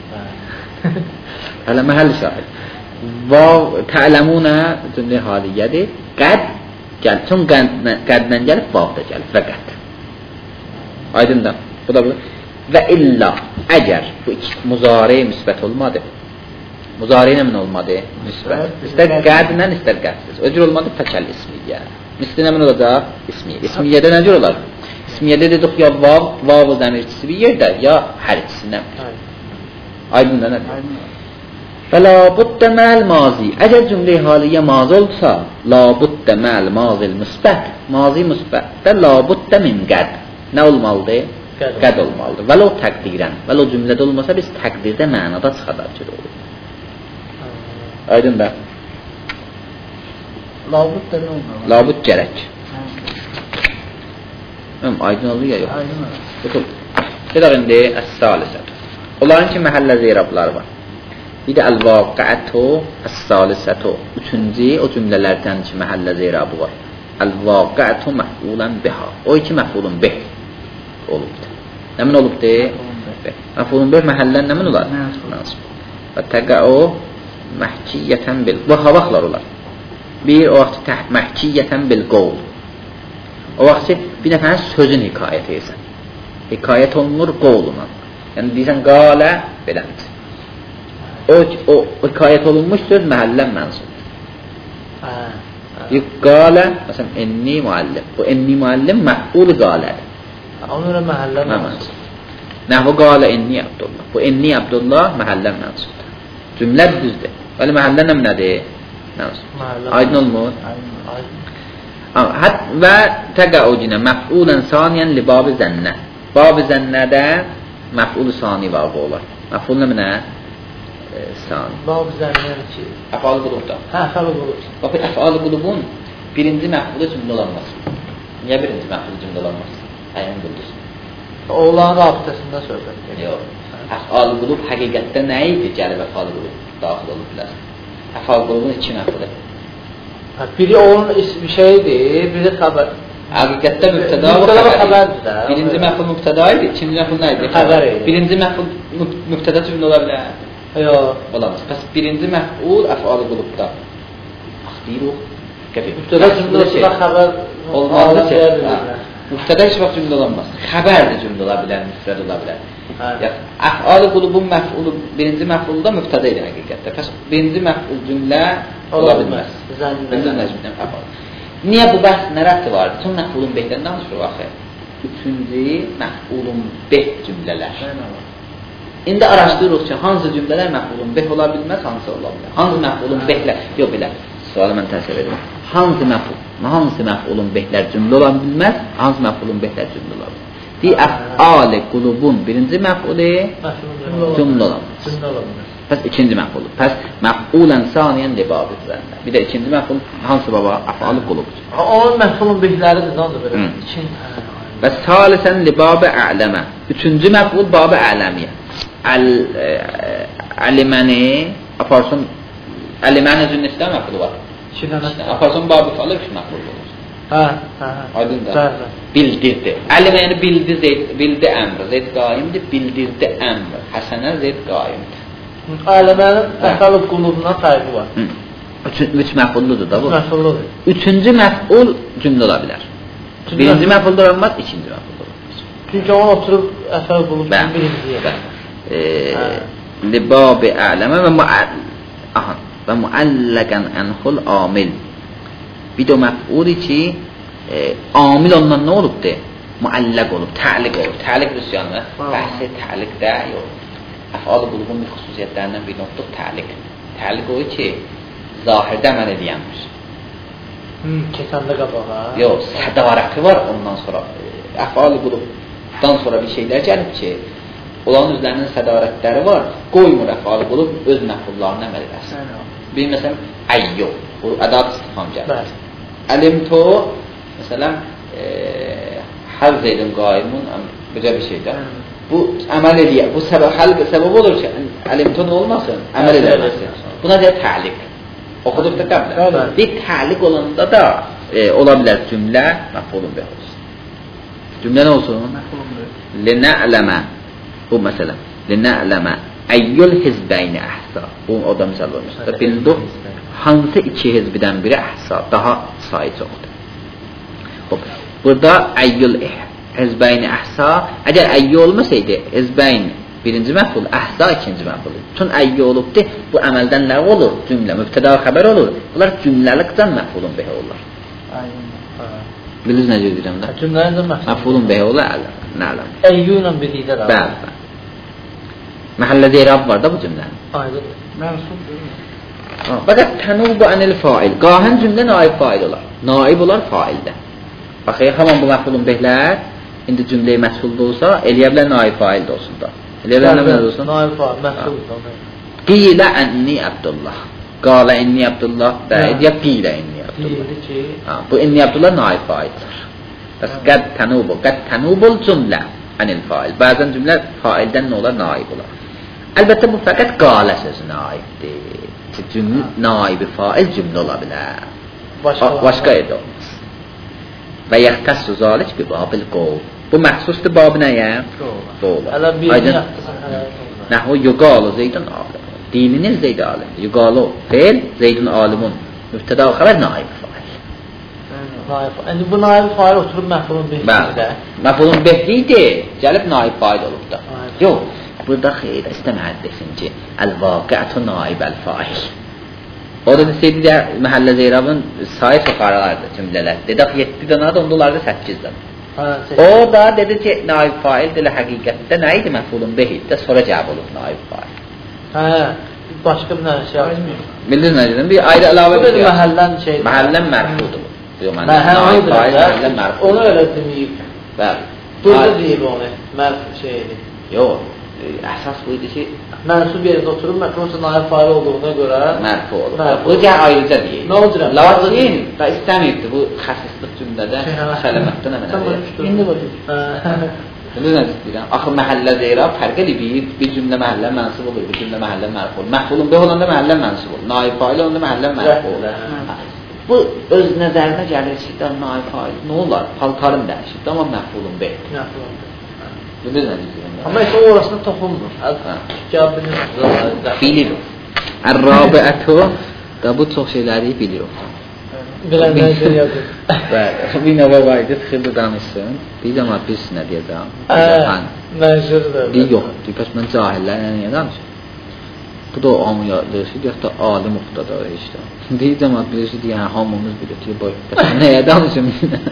Hələ məhəlli şahid. Vav tə'ləmunə cümlə haliyyədir. Qəd gəl, çün qəddən gəlib vav da gəlib və qəd. Aydındır. Bu da bu. Və illa əgər bu iki muzari müsbət olmadı. Muzari ilə min olmadı? Müsbət. İstər qədlə, istər qədsiz. O cür olmadı fəkəl ismiyyə. Misli nə min olacaq? İsmiyyə. İsmiyyədə nə cür olar? İsmiyyədə dedik ya vav zəmirçisi bir yerdə, ya hərçisindən. Aydındır nədir? Və labuddə məl mazi. Əgər cümlə-i haliyyə mazi olsa, labuddə məl mazil müsbət. Mazi müsbətdə labuddə min qəd. Nə olmalıdır? Qəd olmalıdır. Vəl o təqdirən. Vəl o cümlədə olmasa biz təqdirdə mənada çıxadar ki, olur. Aydın da. Labud da nə olmalı? Labud gərək. Aydın olur ya yox. Aydın olur. Tutul. Bir də indi əs-salisət. Onların ki, məhəllə zeyrabları var. Bir də əl-vaqiətü, əs-salisətü. Üçüncü o cümlələrdən ki, məhəllə zeyrabı var. Əl-vaqiətü məfulən biha. O iki məfulun bih olubdur. Nəmin olubdur? Məfulun bih məhəllə nəmin olar? Nasib. Və təqəu məhkiyyətən bil. Bu havaxlar olar. Bir o vaxt məhkiyyətən bil qovl. O vaxt bir nəfənin sözün hikayət edirsən. Hikayət olunur qovluna. Yəni deyirsən qalə belədir. o hikayət olunmuş söz məhəllə mənsub. Qalə, məsələn, enni müəllim. Bu enni müəllim məf'ul qalədir. Ona məhəllə mənsub. Nəhvu qalə enni Abdullah. Bu enni Abdullah məhəllə mənsubdur. Cümlə düzdür. Bəli, məhəllə nədir? Mənsub. Aydın olmur? Və təqəucinə məf'ulən saniyən li babı zənnə. Babı zənnədə məf'ul sani vaqı olar. Məf'ul nə? Sani. Babı zənnə ki? Əfal qulubda. Əfal qulub. Bax, əfal qulubun birinci məf'ulu cümlə olanmaz. Niyə birinci məf'ulu cümlə olanmaz? Əyən qıldız. Oğlan rabitəsində söhbət. Yox. Əfal qulub həqiqətdə nə idi? Gəlib əfal qulub daxil olub bilər. Əfal qulubun iki məf'ulu. Biri onun bir şeydir, biri xəbər. Həqiqətdə mübtəda və xəbərdir. Birinci məf'ul mübtəda idi, ikinci məf'ul nə idi? Xəbər idi. Birinci məf'ul mübtəda cümlə ola bilər. Yox. Olamaz. Pəs birinci məf'ul əfal qulubda. Axdiruq. Mübtəda cümləsi xəbər olmazdı ki. Mübtəda heç vaxt cümlə olamaz. Xəbər də cümlə ola bilər, müfrəd ola bilər. Əfal qulubun məf'ulu birinci məf'ulda mübtəda idi həqiqətdə. Pəs birinci məf'ul cümlə ola bilməz. Niyə bu bəhs nə rəbti vardır? Son məf'ulun behdən danışır axı. Üçüncü məf'ulun beh cümlələr. İndi araşdırırıq ki, hansı cümlələr məf'ulun beh ola bilməz, hansı ola bilər? Hansı məf'ulun behlər? Yox, belə. Sualı mən təsvir edirəm. Hansı məf'ulun behlər cümlə ola bilməz, hansı məf'ulun behlər cümlə ola bilməz? Deyir, əf'al-i qulubun birinci məf'ulu cümlə olamaz. Pəs ikinci məf'ulu. Pəs məf'ulən saniyən libabı zəndə. Bir də ikinci məf'ul hansı baba? Əf'al-i qulubdur. Onun məf'ulun behləridir, nə olur belə? Və salisən libabı ə'ləmə. Üçüncü məf'ul babı ə'ləmiyə. Əliməni aparsın, əliməni cünnəsdə məf'ulu var. Aparsın babı falı üç məf'ul olur. Aydın da. Bildirdi. Əlimə yəni bildi əmr. Zeyd qaimdir, bildirdi əmr. Həsənə Zeyd qaimdir. Əlimənin əfəl qulubuna fərqi var. Üç məf'ulludur da bu. Məf'ulludur. Üçüncü məf'ul cümlə ola bilər. Birinci məf'ul olmaz, ikinci məf'ul olmaz. Çünki onu oturub əfəl qulub birinciyə. Libabi a'ləmə və muəlləqən ənxul amil. Bir də məf'uli ki, amil ondan nə olubdur? Muəlləq olub, təliq olub. Təliq rüsyanı, bəhsi təliqdə yox. Əfal-ı qulubun bir xüsusiyyətlərindən bir notdur təliq. Təliq o ki, zahirdə əməl ediyənmiş. Keçəndə qabağa. Yox, sədavərəti var ondan sonra. Əfal-ı qulubdan sonra bir şeylər gəlib ki, olan üzlərinin sədavərətləri var, qoymur əfal-ı qulub öz məfullarını əməl edəsin. Bir məsələn, əyyo, bu ədat istifam gəlir. Əlimto, məsələn, həvz edin qaimun, belə bir şeydir. Bu əməl edir, bu səbəb olur ki, əlimto nə olmasın, əməl edilməsin. Buna deyək təliq. Oxuduq da qəblə. Bir təliq olanda da ola bilər cümlə məfulun beh olsun. Cümlə nə olsun? Linə'ləmə. Bu məsələn. Linə'ləmə. Əyyül hizbəyni əhsa. Bu o da misal olmuşdur. Bildik, hansı iki hizbidən biri əhsa, daha sayı çoxdur. Burada əyyül hizbəyni əhsa, əgər əyyə olmasaydı, hizbəyn birinci məful, əhsa ikinci məful. Çün əyyə olubdur, bu əməldən nə olur? Cümlə, mübtəda xəbər olur. Bunlar cümləlikdən məfulun beh olur. Bilirsiniz necə deyirəm də? Cümləlikdən məfulun beh olur, nələm. Əyyü ilə birlikdə də var. Bəli. Məhəllədə irab var da bu cümlənin. Aydın. Mənsub deyil. Fakat tənubu anil fail. Qahən cümlə naib fail olar. Naib olar faildə. Baxı, hamam bu məfulun behlər, indi cümləyi məfulda olsa, eləyə bilər naib fail də olsun da. Eləyə bilər nə olsun? Naib fail, məful da. Qilə ənni Abdullah. Qalə ənni Abdullah dəyid, ya qilə ənni Abdullah. Bu ənni Abdullah naib faildir. Bəs qəd tənubul cümlə anil fail. Bəzən cümlə faildən nə olar? Naib olar. Əlbəttə bu fəqət qalə sözü naibdir. Naibi fail cümlə ola bilər. Başqa edə olmaz. Və yəxtəs-sü zalik bi babil qov. Bu məxsusdur babı nəyə? Qov. Aydın. Nəhvu yuqalu zeydun alim. Dininiz zeyd alim. Yuqalu feil zeydun alimun. Mübtəda xəbər naibi fail. İndi bu naibi fail oturub məfulun behlidir. Məfulun behliydi, gəlib naib fail olub da. Yox, burada xeyr istəmədi desin ki, əl-vaqi'atu naib əl-fail. O da deseydi ya, məhəllə zeyrabın sayı çox aralardı cümlələr. Dedik 7 danadır, ondalarda 8 dana. O da dedi ki, naib fail dilə həqiqətdə nə idi məfulun behiddə, sonra cəb olub naib fail. Başqa bir nə şey yazmıyor. Bildiniz nə dedim? Bir ayrı əlavə bir şey. Məhəllən şeydir. Məhəllən mərfudur. Naib fail, məhəllən mərfudur. Onu öyle deməyib. Bəli. Burada deyib onu, mərf şeydir. Yox, əsas bu idi ki, mənsub yerində oturub, məkrumsa naib fail olduğuna görə mərfu olur. Bu gəl ayrıca deyil. Nə olacaq? Lakin, da istəməyibdir bu xəsislıq cümlədə sələmətdən əmənə. İndi bakın. Bilirsiniz nə istəyirəm? Axı məhəllə zeyrab fərq edib, bir cümlə məhəllə mənsub olur, bir cümlə məhəllə mərfu olur. Məfulun beh olanda məhəllə mənsub olur. Naib fail olanda məhəllə mərfu olur. Bu öz nəzərinə gəlir ki, naib fail nə olar? Paltarım dəyişib, amma məfulun beh. Bilirsiniz nə istəyirəm? Amma isə o orasına toxunmur. Bilir o. Ər-rabiətü da bu çox şeyləri bilir o. Bilənlər yazır. Bəli, bir nəvə var idi, xildi danışsın. Bir zaman biz nə deyəcəm? Mənşurdur. Bir yox, deyək mən cahillərlə niyə danışım? Bu da amiyadlığı, deyək də ali muqtada işte. Deyək zaman birisi deyək, hamımız bilir, nəyə danışım?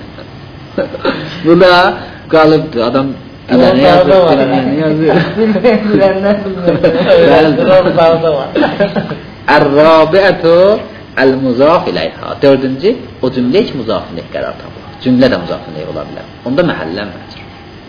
Bu da qalıbdır, adam biləni yazır, bilməyəni yazır. Bilənlər bilməyəni. Ər-rabiətü əl-muzaf iləyhə. Dördüncü, o cümlə ki, muzafillik qərar tapır. Cümlə də muzafillik ola bilər. Onda məhəllən məcrur.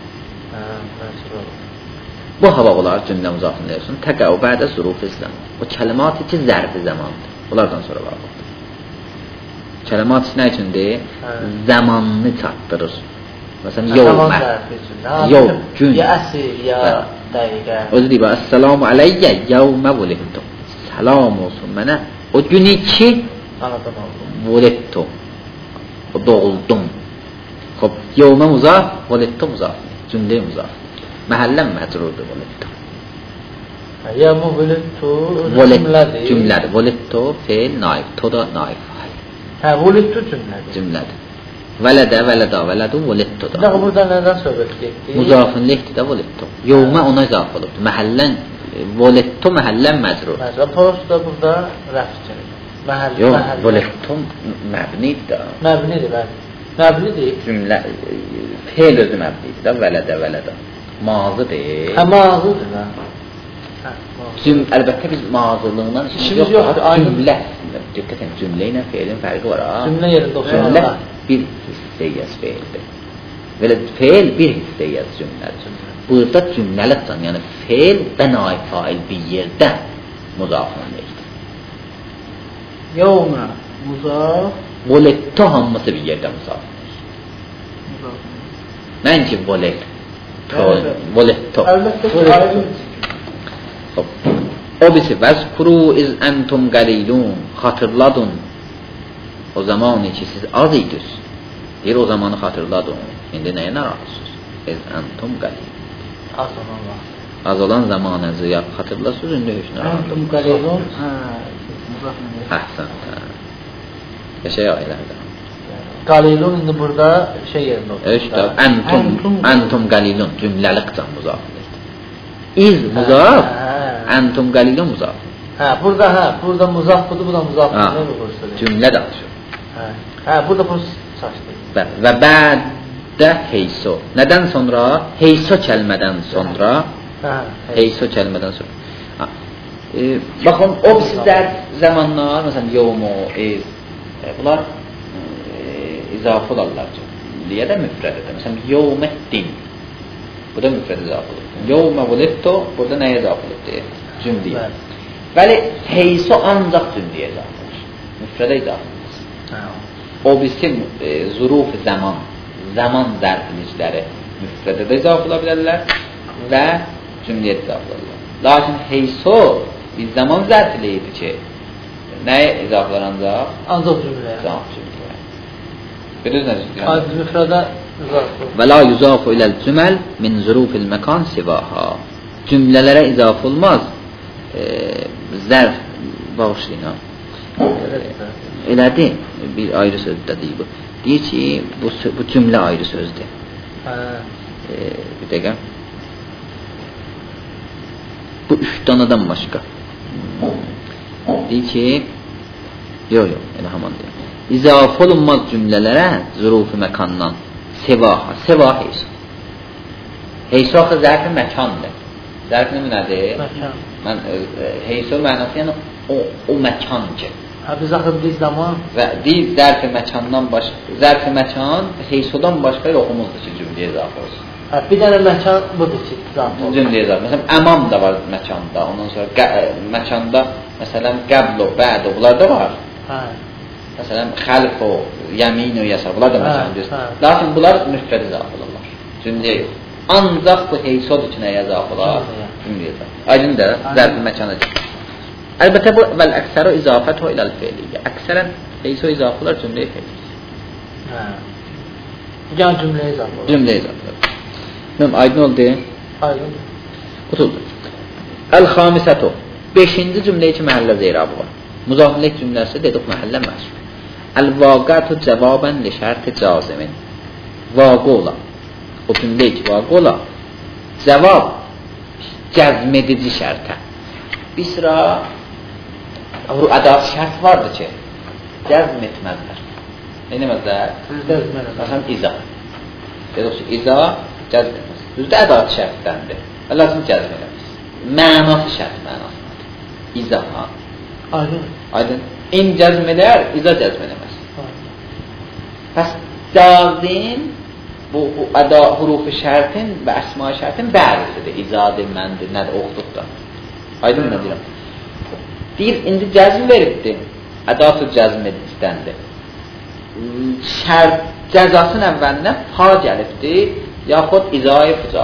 Bu hava olar cümlə muzafillik olsun. Təqəu bədə zuruf İslam. O kəlimat ki, zərfi zamandır. Bunlardan sonra var. Kəlimat nə üçündür? Zamanını çatdırır. Məsələn, yevmə. Yox, gün. Ya əsr, ya dəqiqə. Özü deyib, əssəlamu aleyyə yevmə vulidtum. Salam olsun mənə. O günü ki, vulidtum. O doğuldum. Xob, yevmə muzaf, vulidtum muzaf. Cümlə muzaf. Məhəllən məcrurdur vulidtum. Yevmə vulidtum cümlədir. Vulidtum feil, naib. To da naib fail. Vulidtum cümlədir. Cümlədir. Vələdə, vələdu, vulidtu da. Daha burada nədən söhbət getdi? Muzafınlikdir də vulidtu. Yevmə ona izaf olubdur. Məhəllən, vulidtu məhəllən məcrur. Post da burada rəfs çəkir. Yox, vulidtu məbnidir də. Məbnidir, bəli. Məbnidir. Cümlə, feil özü məbnidir də, vələdə. Mazıdır. Mazıdır da. Əlbəttə biz mazılığından işimiz yoxdur. Cümlə, diqqətən, cümlə ilə feilin fərqi var. Cümlə yerində oxuyur. Cümlə bir hissəyyəz feildir. Belə feil bir hissəyyəz cümlədir. Burada cümləlikdən, yəni feil və naib fail bir yerdə muzafınlikdir. Yevmə muzaf. Volitto hamısı bir yerdə muzafınlik. Mən ki volitto. O birisi vəzkuru iz entum qalilun, xatırladın o zamanı ki siz az idiniz. Deyir o zamanı xatırladın. İndi nəyə narahatsınız? İz entum qalilun. Az olan zamanınızı xatırlasınız, indi heç narahatsınız. Entum qalilun. Əhsən. Yaşaya ailədə. Qalilun indi burada şey yerində olur. İşte entum qalilun cümləlikdən muzafirdir. İz muzaf, entum qalilun muzaf. Burada muzaf budur, bu da muzaf. Cümlə danışır. Burada bu saçdır. Və bədə heyso. Nədən sonra? Heyso kəlmədən sonra. Heyso kəlmədən sonra. Baxın, o bizlər zamanlar, məsələn, yevmo, bunlar izafı olarlar. Liyə də müfrədidir. Məsələn, yevməddin. Bu da müfrəd izafı olur. Yevmə vulidto, burada nəyə izafı olur deyir? Cümləyə. Bəli, heyso ancaq cümləyə izafı olur. Müfrədə izafı olur. O bizim zuruf zaman zərfilikləri müfrədə də izafı ola bilərlər və cümləyə izafı olurlar. Lakin heyso bir zaman zərfiliyidir ki, nəyə izafılar ancaq? Ancaq cümləyə. Bilirsiniz nə? Müfrədə izafı. Və la yuzafu iləl cüməl min zurufil məkan sivaha. Cümlələrə izafı olmaz. Zərf bağışlayın. Elədi, bir ayrı sözdür deyib bu. Deyir ki, bu cümlə ayrı sözdür. Bir dəqiqə. Bu 3 danadan başqa. Deyir ki, yox, elə haman deyir. İzafə olunmaz cümlələrə zürufi məkandan sevaha, sevah heysa. Heysa axı zərfi məkandır. Zərf nədir? Məkan. Mən heysa mənası yəni o məkan ki. Biz axı biz zaman Və deyir zərfi məkandan başqa, zərfi məkan heysadan başqa yoxumuzdur ki, cümləyə izafə olsun. bir dənə məkan budur ki, zaten. Cümləyə izafə. Məsələn, əmam da var məkanda. Ondan sonra məkanda məsələn qəbl o, bəd o, bunlar da var. Hə. Məsələn, xəlf o, yəmin o, yasar. Bunlar da məkandır. Lakin bunlar müfrəd izafə olurlar. Cümləyə yox. Ancaq bu heysadır ki, nəyə izafə olar? Cümləyə izafə. Aydın da, zərfi məkana deyil. Əlbəttə bu vəl əksəru izafət o iləl fe'liyyə. Əksərən heysa izafələr cümləyə fe'liyyə. Hə. Yəni cümləyə izafə olur. Cümləyə izafələr. Aydın oldu? Aydın. Qutuldu. Əl-xamisətu. 5-ci cümlə ki, məhəllə zeyrabı var. Muzafillik cümləsi dedik məhəllə məhsul. Əl-vaqatu cavabən li şərt-i cazimin. Vaqı ola. O cümlə ki, vaqı ola. Cavab cəzmedici şərtə. Bir sıra bu ədat şərt vardır ki, cəzm etməzlər. Nə deməzlər? Məsələn, iza. Dedik ki, iza cəzm etməz. Düzdür, ədat şərtdəndir. Lazım cəzm eləməz. Mənası şərt mənasıdır. İza. Aydın. İn cəzm edər, iza cəzm eləməz. Pəs cazim bu hurufi şərtin və əsma şərtin bərisidir. İzadır, məndir, nədir, oxuduqda. Aydın nə deyirəm? Deyir, indi cəzm veribdir. Ədat-ı cəzm edicdəndir. Şərt cəzasının əvvəlinə fa gəlibdir, yaxud izai fuca.